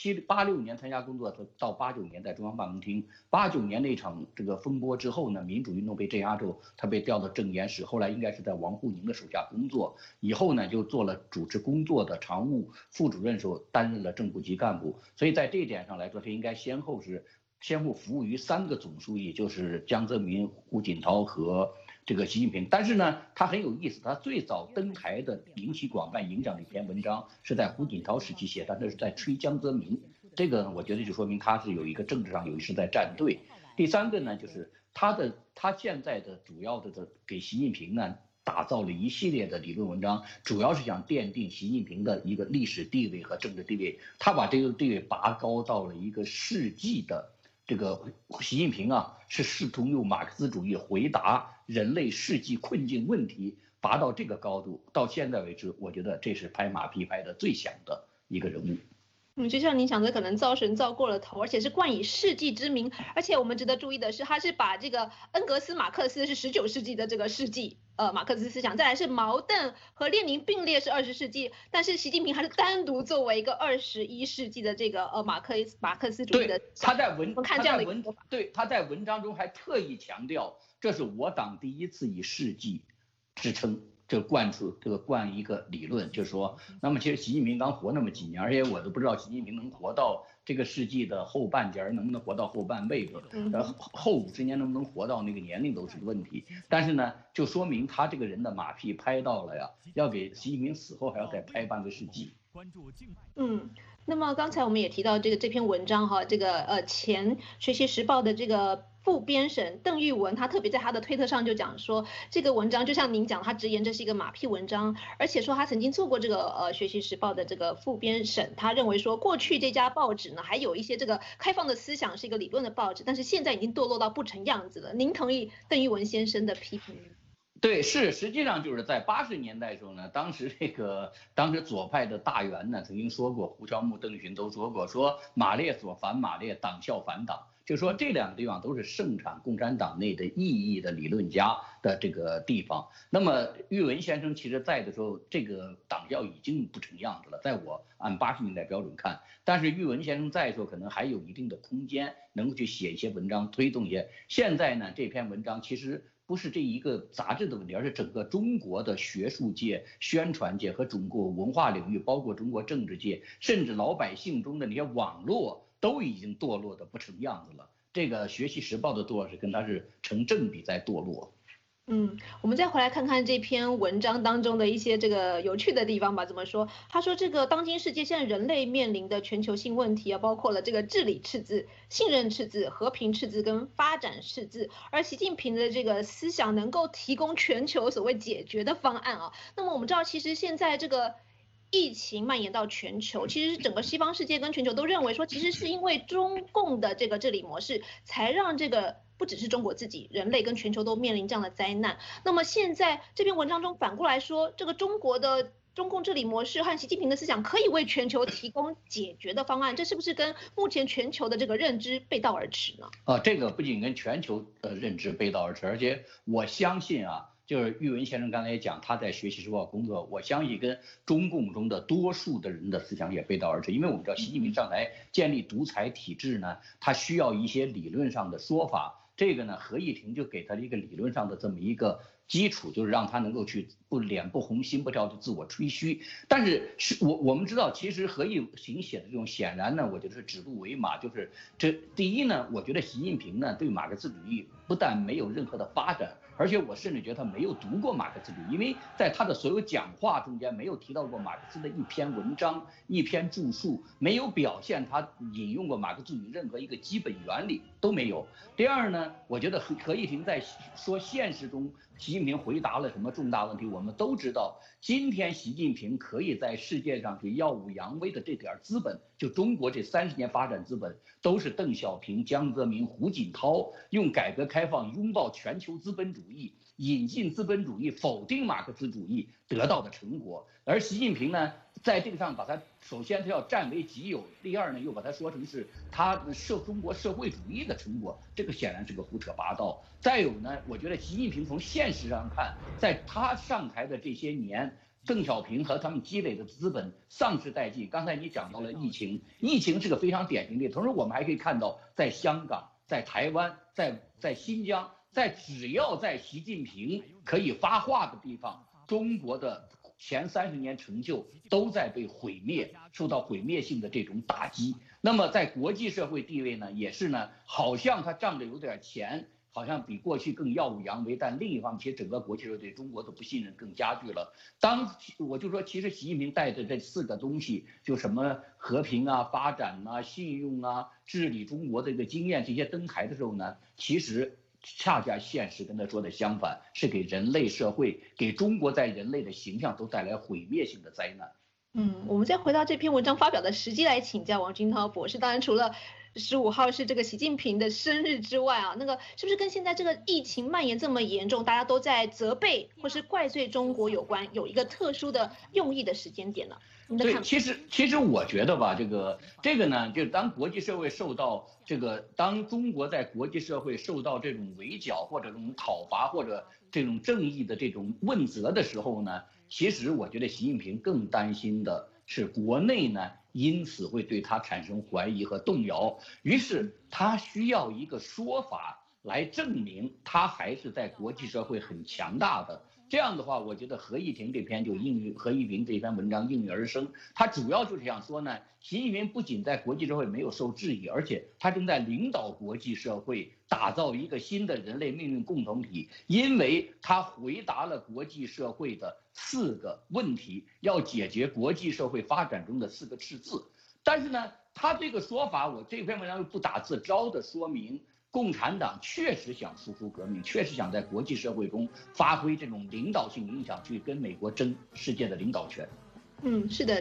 86年参加工作，到89年在中央办公厅，89年那场这个风波之后呢，民主运动被镇压之后，他被调到政研室，后来应该是在王沪宁的手下工作，以后呢就做了主持工作的常务副主任时候，担任了正部级干部，所以在这一点上来说，他应该先后服务于3个总书记，就是江泽民、胡锦涛和这个习近平。但是呢，他很有意思，他最早登台的引起广泛影响的一篇文章是在胡锦涛时期写的，那是在吹江泽民。这个我觉得就说明他是有一个政治上有一是在站队。第3个呢，就是他现在的主要的给习近平呢打造了一系列的理论文章，主要是想奠定习近平的一个历史地位和政治地位。他把这个地位拔高到了一个世纪的这个习近平啊，是试图用马克思主义回答人类世纪困境问题，拔到这个高度。到现在为止，我觉得这是拍马屁拍的最响的一个人物。 就像您讲的，可能造神造过了头，而且是冠以世纪之名。而且我们值得注意的是，他是把这个恩格斯、马克思是19世纪的这个世纪，马克思思想，再来是毛邓和列宁并列是20世纪，但是习近平还是单独作为一个21世纪的这个马克思主义的。 他在文章中还特意强调，这是我党第一次以世纪支撑。这灌一个理论，就是说，那么其实习近平刚活那么几年，而且我都不知道习近平能活到这个世纪的后半截，能不能活到后半辈子，后50年能不能活到那个年龄都是个问题。但是呢，就说明他这个人的马屁拍到了呀，要给习近平死后还要再拍半个世纪。 那么刚才我们也提到这篇文章哈，这个前《学习时报》的这个副编审邓玉文，他特别在他的推特上就讲说，这个文章就像您讲，他直言这是一个马屁文章，而且说他曾经做过这个《学习时报》的这个副编审，他认为说过去这家报纸呢还有一些这个开放的思想，是一个理论的报纸，但是现在已经堕落到不成样子了。您同意邓玉文先生的批评吗？ 对，是，实际上就是在80年代的时候呢，当时左派的大员呢曾经说过，胡乔木、邓群都说过，说马列所反马列，党校反党，就说这两个地方都是盛产共产党内的意义的理论家的这个地方。那么玉文先生其实在的时候，这个党校已经不成样子了，在我按80年代标准看，但是玉文先生在的时候可能还有一定的空间，能够去写一些文章，推动一些。现在呢，这篇文章其实不是这一个杂志的问题，而是整个中国的学术界、宣传界和中国文化领域，包括中国政治界，甚至老百姓中的那些网络，都已经堕落的不成样子了。这个《学习时报》的堕落是跟它是成正比在堕落。 我们再回来看看这篇文章当中的一些这个有趣的地方吧。怎么说？他说这个当今世界现在人类面临的全球性问题啊，包括了这个治理赤字、信任赤字、和平赤字跟发展赤字，而习近平的这个思想能够提供全球所谓解决的方案啊。那么我们知道，其实现在这个疫情蔓延到全球，其实整个西方世界跟全球都认为说，其实是因为中共的这个治理模式，才让这个不只是中国自己，人类跟全球都面临这样的灾难。那么现在这篇文章中反过来说，这个中国的中共治理模式和习近平的思想可以为全球提供解决的方案，这是不是跟目前全球的这个认知背道而驰呢？ 这个不仅跟全球的认知背道而驰，而且我相信啊，就是玉文先生刚才也讲，他在《学习时报》工作，我相信跟中共中的多数的人的思想也背道而驰。因为我们知道，习近平上台建立独裁体制呢，他需要一些理论上的说法。这个呢，何毅庭就给他一个理论上的这么一个基础，就是让他能够去脸不红心不跳的自我吹嘘。但是我们知道，其实何毅庭写的这种，显然呢，我觉得是指鹿为马。就是这第一呢，我觉得习近平呢对马克思主义不但没有任何的发展，而且我甚至觉得他没有读过马克思主义，因为在他的所有讲话中间没有提到过马克思的一篇文章、一篇著述，没有表现他引用过马克思主义任何一个基本原理都没有。第二呢，我觉得何毅庭在说现实中习近平回答了什么重大问题，我们都知道，今天习近平可以在世界上去耀武扬威的这点资本，就中国这30年发展资本，都是邓小平、江泽民、胡锦涛用改革开放拥抱全球资本主义，引进资本主义，否定马克思主义得到的成果。而习近平呢，在这个上把它首先他要占为己有，第二呢又把它说成是他中国社会主义的成果，这个显然是个胡扯八道。再有呢，我觉得习近平从现实上看，在他上台的这些年，邓小平和他们积累的资本丧失殆尽。刚才你讲到了疫情，疫情是个非常典型的，同时我们还可以看到，在香港、在台湾、在新疆，只要在习近平可以发话的地方，中国的前30年成就都在被毁灭，受到毁灭性的这种打击。那么在国际社会地位呢，也是呢，好像他仗着有点钱，好像比过去更耀武扬威，但另一方面，其实整个国际社会对中国的不信任更加剧了。我就说，其实习近平带着这4个东西，就什么和平啊、发展啊、信用啊、治理中国的这个经验，这些登台的时候呢，其实恰恰现实跟他说的相反，是给人类社会、给中国在人类的形象都带来毁灭性的灾难。 我们再回到这篇文章发表的时机来请教王军涛博士。当然，除了15号是这个习近平的生日之外啊，那个是不是跟现在这个疫情蔓延这么严重，大家都在责备或是怪罪中国有关，有一个特殊的用意的时间点呢？ 对，其实我觉得吧，这个呢，就当国际社会受到当中国在国际社会受到这种围剿或者这种讨伐或者这种正义的这种问责的时候呢，其实我觉得习近平更担心的是国内呢，因此会对他产生怀疑和动摇，于是他需要一个说法来证明他还是在国际社会很强大的。这样的话，我觉得何毅庭这篇何毅庭这篇文章应运而生。他主要就是想说呢，习近平不仅在国际社会没有受质疑，而且他正在领导国际社会打造一个新的人类命运共同体，因为他回答了国际社会的4个问题，要解决国际社会发展中的4个赤字。但是呢，他这个说法，我这篇文章又不打自招的说明，共产党确实想输出革命，确实想在国际社会中发挥这种领导性影响，去跟美国争世界的领导权。 是的，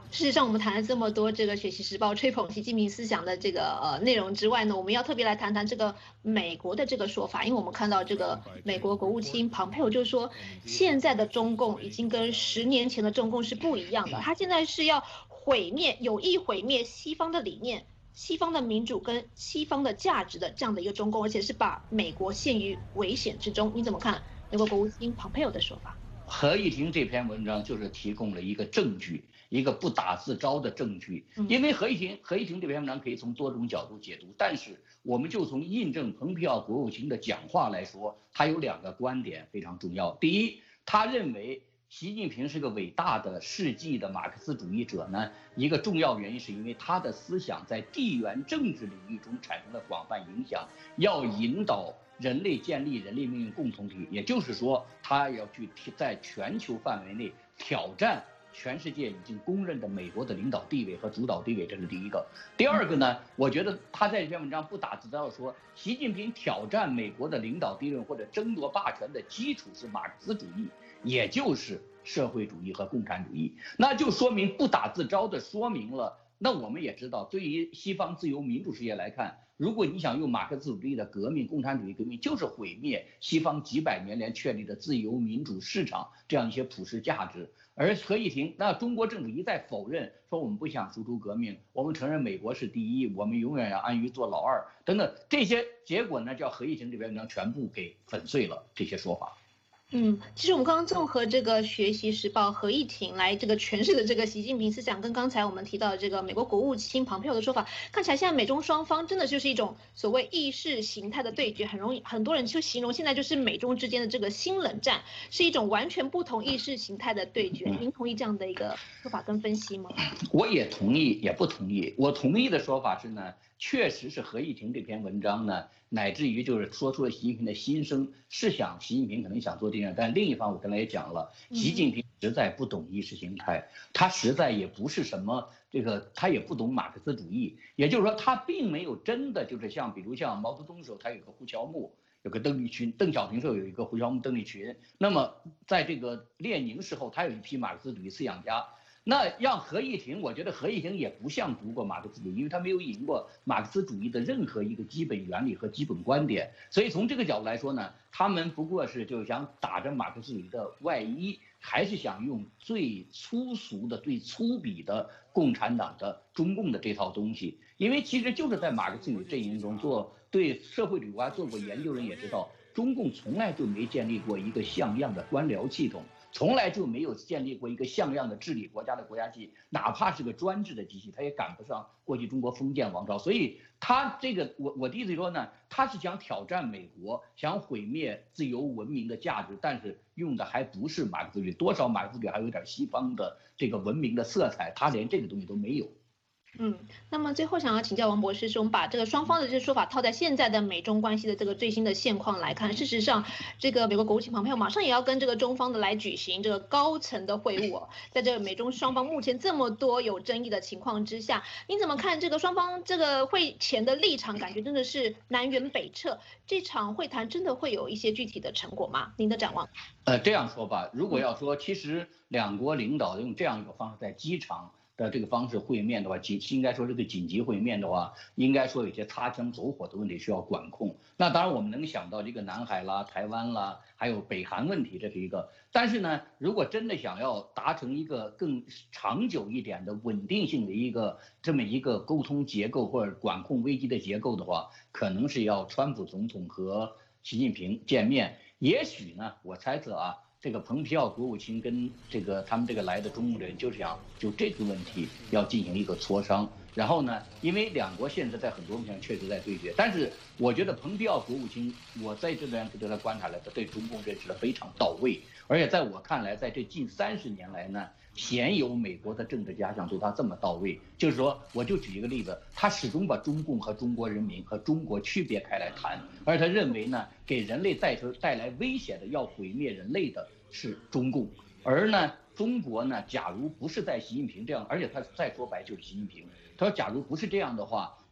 事实上，我们谈了这么多这个《学习时报》吹捧习近平思想的这个内容之外呢，我们要特别来谈谈这个美国的这个说法，因为我们看到这个美国国务卿庞佩奥就说，现在的中共已经跟10年前的中共是不一样的，他现在是要有意毁灭西方的理念、西方的民主跟西方的价值的这样的一个中共，而且是把美国陷于危险之中。你怎么看美国国务卿庞佩奥的说法？ 何一婷这篇文章就是提供了一个证据，一个不打自招的证据。因为何一婷这篇文章可以从多种角度解读，但是我们就从印证蓬佩奥国务卿的讲话来说，他有2个观点非常重要。第一，他认为习近平是个伟大的世纪的马克思主义者呢，一个重要原因是因为他的思想在地缘政治领域中产生了广泛影响，要引导人类建立人类命运共同体，也就是说，他要去在全球范围内挑战全世界已经公认的美国的领导地位和主导地位，这是第一个。第二个呢，我觉得他在这篇文章不打自招说，习近平挑战美国的领导地位或者争夺霸权的基础是马克思主义，也就是社会主义和共产主义，那就说明不打自招的说明了。那我们也知道，对于西方自由民主世界来看，如果你想用马克思主义的革命、共产主义革命，就是毁灭西方几百年来确立的自由民主市场这样一些普世价值。而何一婷，那中国政府一再否认，说我们不想输出革命，我们承认美国是第一，我们永远要安于做老二等等，这些结果呢，叫何一婷这篇文章全部给粉碎了这些说法。 其实我们刚刚综合这个《学习时报》何一婷来这个诠释的这个习近平思想，跟刚才我们提到的这个美国国务卿庞佩奥的说法，看起来现在美中双方真的就是一种所谓意识形态的对决，很多人就形容现在就是美中之间的这个新冷战，是一种完全不同意识形态的对决。您同意这样的一个说法跟分析吗？ 我也同意，也不同意。我同意的说法是呢，确实是何一婷这篇文章呢，乃至于就是说出了习近平的心声，是想习近平可能想做这样，但另一方我刚才也讲了，习近平实在不懂意识形态，他实在也不是什么他也不懂马克思主义，也就是说他并没有真的就是比如像毛泽东时候他有个胡乔木，有个邓丽群，邓小平时候有一个胡乔木、邓丽群，那么在这个列宁时候他有一批马克思主义思想家。那让何一婷，我觉得何一婷也不像读过马克思主义，因为他没有引过马克思主义的任何一个基本原理和基本观点，所以从这个角度来说呢，他们不过是就想打着马克思主义的外衣，还是想用最粗俗的、最粗鄙的共产党的中共的这套东西。因为其实就是在马克思主义阵营中对社会主义国家做过研究人也知道，中共从来就没建立过一个像样的官僚系统，从来就没有建立过一个像样的治理国家的国家机器，哪怕是个专制的机器，它也赶不上过去中国封建王朝。所以他这个我的意思说呢，他是想挑战美国，想毁灭自由文明的价值，但是用的还不是马克思主义，多少马克思主义还有点西方的这个文明的色彩，他连这个东西都没有。 那么最后想要请教王博士，是我们把这个双方的这个说法套在现在的美中关系的这个最新的现况来看，事实上，这个美国国务卿庞佩奥马上也要跟这个中方的来举行这个高层的会晤在这个美中双方目前这么多有争议的情况之下，您怎么看这个双方这个会前的立场？感觉真的是南辕北辙，这场会谈真的会有一些具体的成果吗？您的展望？ 这样说吧，如果要说，其实两国领导用这样一个方式在机场的这个方式会面的话，应该说这个紧急会面的话，应该说有些擦枪走火的问题需要管控。那当然我们能想到这个南海啦、台湾啦，还有北韩问题，这是一个。但是呢，如果真的想要达成一个更长久一点的稳定性的这么一个沟通结构或者管控危机的结构的话，可能是要川普总统和习近平见面。也许呢，我猜测啊，这个蓬佩奥国务卿跟他们这个来的中国人就是想就这个问题要进行一个磋商。然后呢，因为两国现在在很多问题上确实在对决，但是我觉得蓬佩奥国务卿，我在这边对他观察来，他对中共认识的非常到位，而且在我看来，在这近30年来呢，鲜有美国的政治家像对他这么到位。就是说，我就举一个例子，他始终把中共和中国人民和中国区别开来谈，而他认为呢，给人类带来威胁的、要毁灭人类的是中共，而呢，中国呢，假如不是在习近平这样，而且他再说白就是习近平。他说，假如不是这样的话，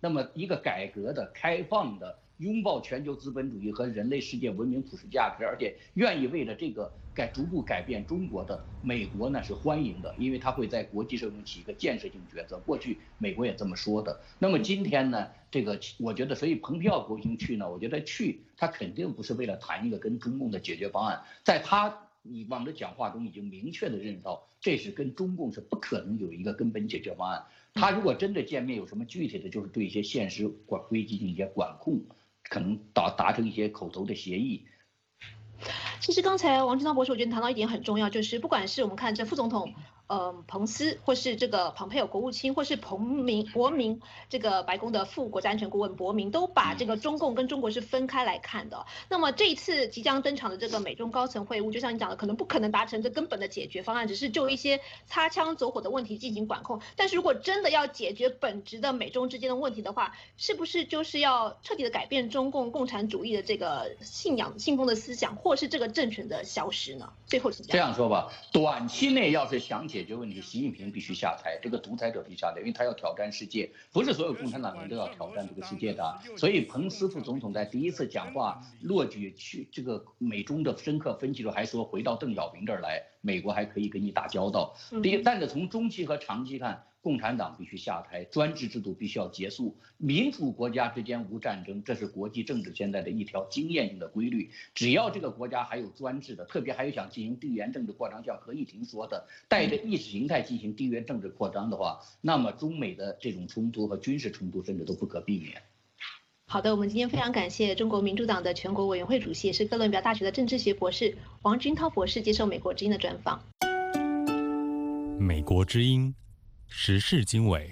那么一个改革的、开放的、拥抱全球资本主义和人类世界文明普世价值，而且愿意为了这个逐步改变中国的美国呢是欢迎的，因为它会在国际社会中起一个建设性角色。过去美国也这么说的。那么今天呢，这个我觉得，所以蓬佩奥国情去呢，我觉得他肯定不是为了谈一个跟中共的解决方案，在他以往的讲话中已经明确的认识到，这是跟中共是不可能有一个根本解决方案。他如果真的见面有什么具体的，就是对一些现实危机进行一些管控，可能达成一些口头的协议。 其实刚才王军涛博士，我觉得谈到一点很重要，就是不管是我们看这副总统彭斯，或是这个蓬佩奥国务卿，或是伯明这个白宫的副国家安全顾问伯明，都把这个中共跟中国是分开来看的。那么这一次即将登场的这个美中高层会晤，就像你讲的，可能不可能达成这根本的解决方案，只是就一些擦枪走火的问题进行管控。但是如果真的要解决本质的美中之间的问题的话，是不是就是要彻底的改变中共共产主义的这个信奉的思想，或是这个政权的消失呢？最后是这样说吧，短期内要是想解决问题，习近平必须下台，这个独裁者必须下台，因为他要挑战世界，不是所有共产党人都要挑战这个世界的。所以彭斯副总统在第一次讲话落举去这个美中的深刻分歧时候，还说回到邓小平这儿来，美国还可以跟你打交道。但是从中期和长期看，共产党必须下台，专制制度必须要结束，民主国家之间无战争，这是国际政治现在的一条经验性的规律。只要这个国家还有专制的，特别还有想进行地缘政治扩张，像何一婷说的，带着意识形态进行地缘政治扩张的话，那么中美的这种冲突和军事冲突甚至都不可避免。 好的，我们今天非常感谢中国民主党的全国委员会主席，也是哥伦比亚大学的政治学博士王军涛博士接受美国之音的专访。 美国之音时事经纬。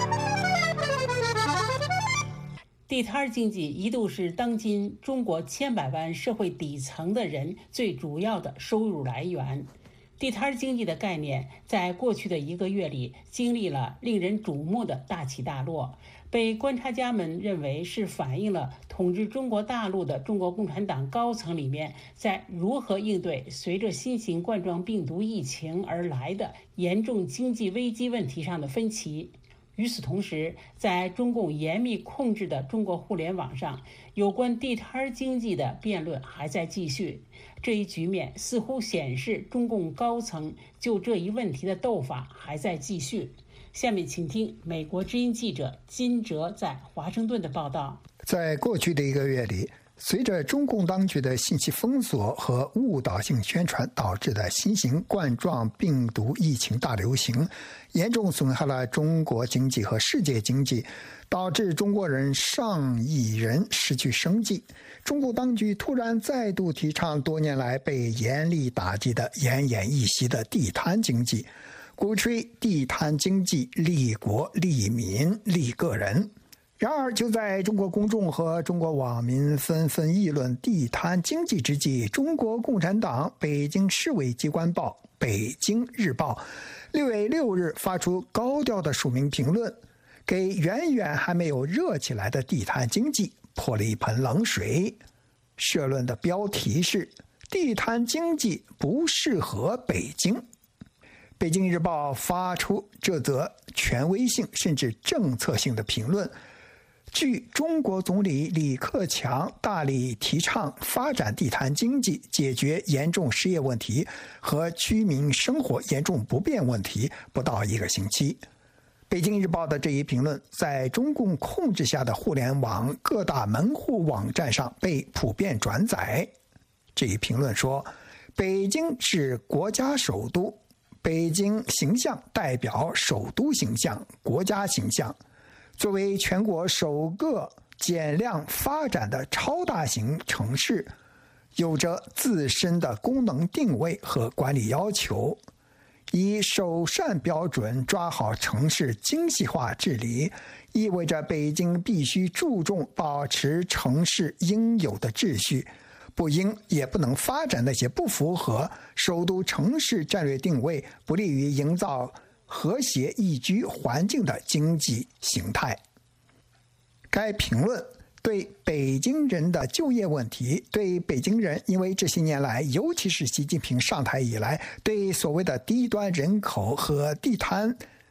地摊经济一度是当今中国千百万社会底层的人最主要的收入来源。地摊经济的概念在过去的1个月里经历了令人瞩目的大起大落，被观察家们认为是反映了统治中国大陆的中国共产党高层里面在如何应对随着新型冠状病毒疫情而来的严重经济危机问题上的分歧。与此同时，在中共严密控制的中国互联网上，有关地摊经济的辩论还在继续。这一局面似乎显示中共高层就这一问题的斗法还在继续。下面请听美国之音记者金哲在华盛顿的报道。 在过去的1个月里，随着中共当局的信息封锁和误导性宣传导致的新型冠状病毒疫情大流行，严重损害了中国经济和世界经济，导致中国人上亿人失去生计。中共当局突然再度提倡多年来被严厉打击的奄奄一息的地摊经济，鼓吹地摊经济利国利民利个人。然而，就在中国公众和中国网民纷纷议论地摊经济之际，中国共产党北京市委机关报《北京日报》6月6日发出高调的署名评论，给远远还没有热起来的地摊经济泼了一盆冷水。社论的标题是“地摊经济不适合北京”。北京日报发出这则权威性甚至政策性的评论。据中国总理李克强大力提倡发展地摊经济，解决严重失业问题和居民生活严重不便问题不到1个星期，北京日报的这一评论在中共控制下的互联网各大门户网站上被普遍转载。这一评论说，北京是国家首都，北京形象代表首都形象、国家形象。作为全国首个减量发展的超大型城市，有着自身的功能定位和管理要求。以首善标准抓好城市精细化治理，意味着北京必须注重保持城市应有的秩序，不应也不能发展那些不符合首都城市战略定位、不利于营造和谐宜居环境的经济形态。该评论对北京人的就业问题，对北京人因为这些年来，尤其是习近平上台以来，对所谓的低端人口和地摊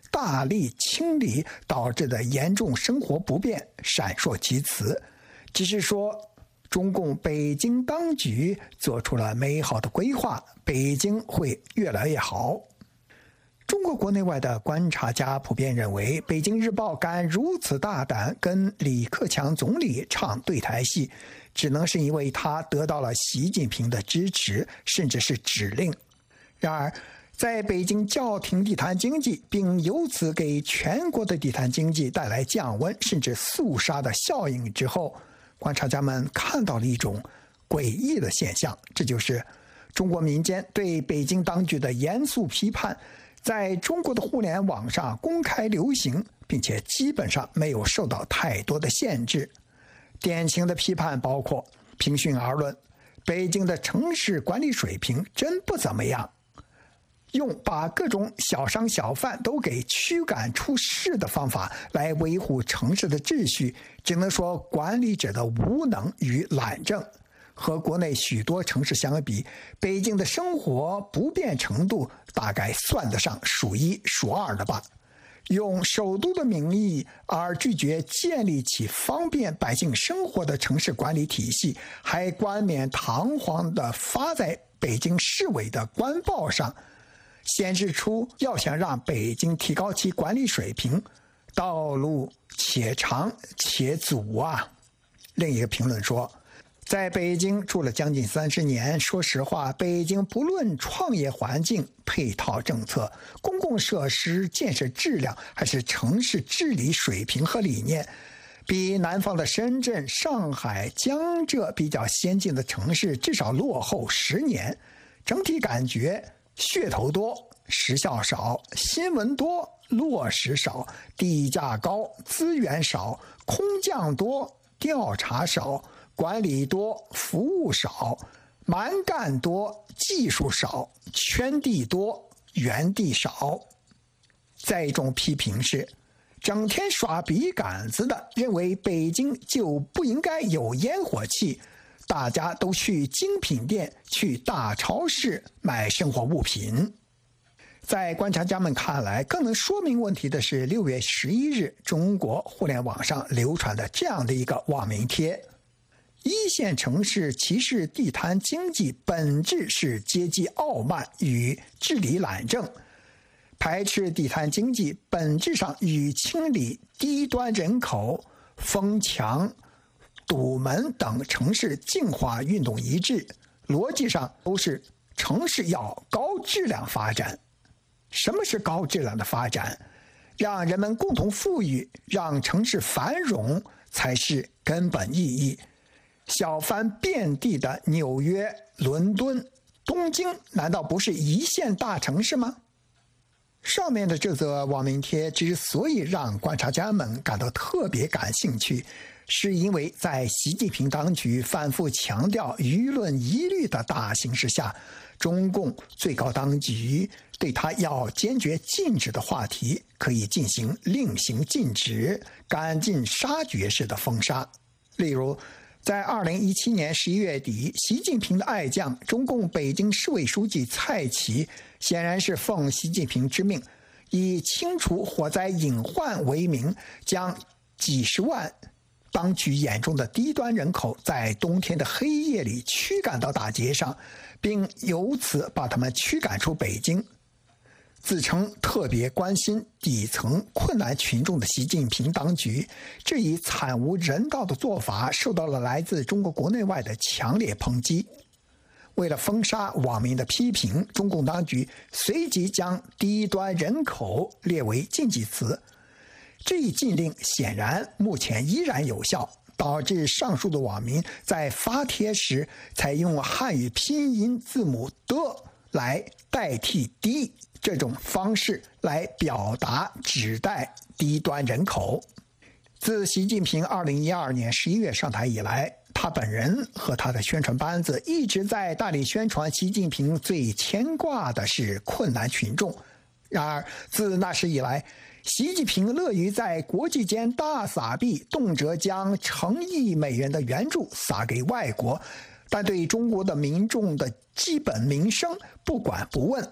大力清理导致的严重生活不便闪烁其词，只是说中共北京当局做出了美好的规划，北京会越来越好。中国国内外的观察家普遍认为，北京日报敢如此大胆跟李克强总理唱对台戏，只能是因为他得到了习近平的支持，甚至是指令。然而在北京叫停地摊经济，并由此给全国的地摊经济带来降温甚至肃杀的效应之后，观察家们看到了一种诡异的现象，这就是中国民间对北京当局的严肃批判在中国的互联网上公开流行，并且基本上没有受到太多的限制。典型的批判包括：平心而论，北京的城市管理水平真不怎么样，用把各种小商小贩都给驱赶出市的方法来维护城市的秩序，只能说管理者的无能与懒政。和国内许多城市相比，北京的生活不便程度大概算得上数一数二的吧。用首都的名义而拒绝建立起方便百姓生活的城市管理体系，还冠冕堂皇地发在北京市委的官报上，显示出要想让北京提高其管理水平，道路且长且阻啊。另一个评论说，在北京住了将近30年，说实话，北京不论创业环境、配套政策、公共设施建设质量，还是城市治理水平和理念，比南方的深圳、上海、江浙比较先进的城市至少落后10年。整体感觉噱头多，实效少；新闻多，落实少；地价高，资源少；空降多，调查少；管理多，服务少；蛮干多，技术少；圈地多，园地少。再一种批评是，整天耍笔杆子的认为北京就不应该有烟火气，大家都去精品店、去大超市买生活物品。在观察家们看来，更能说明问题的是6月11日中国互联网上流传的这样的一个网民贴：一线城市歧视地摊经济，本质是阶级傲慢与治理懒政；排斥地摊经济，本质上与清理低端人口、封墙、堵门等城市净化运动一致，逻辑上都是城市要高质量发展。什么是高质量的发展？让人们共同富裕，让城市繁荣才是根本意义。小贩遍地的纽约、伦敦、东京，难道不是一线大城市吗？上面的这则网民贴之所以让观察家们感到特别感兴趣，是因为在习近平当局反复强调舆论疑虑的大形势下，中共最高当局对他要坚决禁止的话题可以进行令行禁止、赶尽杀绝式的封杀。例如在2017年11月底，习近平的爱将中共北京市委书记蔡奇显然是奉习近平之命，以清除火灾隐患为名，将几十万当局眼中的低端人口在冬天的黑夜里驱赶到大街上，并由此把他们驱赶出北京。自称特别关心底层困难群众的习近平当局，这一惨无人道的做法受到了来自中国国内外的强烈抨击。为了封杀网民的批评，中共当局随即将低端人口列为禁忌词。这一禁令显然目前依然有效，导致上述的网民在发帖时采用汉语拼音字母的来代替低这种方式来表达指代低端人口。自习近平2012年11月上台以来，他本人和他的宣传班子一直在大力宣传习近平最牵挂的是困难群众。然而自那时以来，习近平乐于在国际间大撒币，动辄将成亿美元的援助撒给外国，但对中国的民众的基本民生不管不问，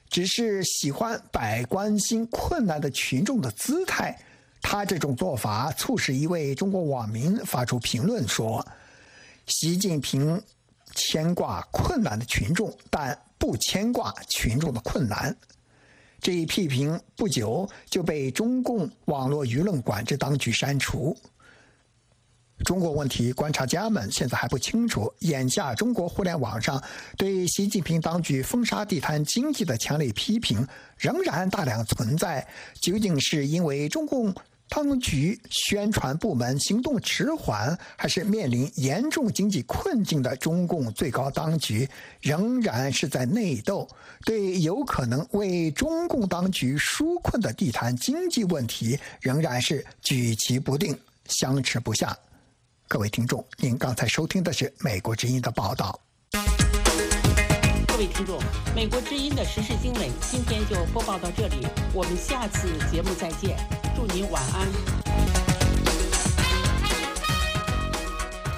只是喜欢摆关心困难的群众的姿态。他这种做法促使一位中国网民发出评论说：习近平牵挂困难的群众，但不牵挂群众的困难。这一批评不久就被中共网络舆论管制当局删除。中国问题观察家们现在还不清楚，眼下中国互联网上对习近平当局封杀地摊经济的强烈批评仍然大量存在，究竟是因为中共当局宣传部门行动迟缓，还是面临严重经济困境的中共最高当局仍然是在内斗，对有可能为中共当局纾困的地摊经济问题仍然是举棋不定，相持不下。各位听众，您刚才收听的是美国之音的报道。 各位听众，美国之音的时事经纬今天就播报到这里，我们下次节目再见，祝您晚安。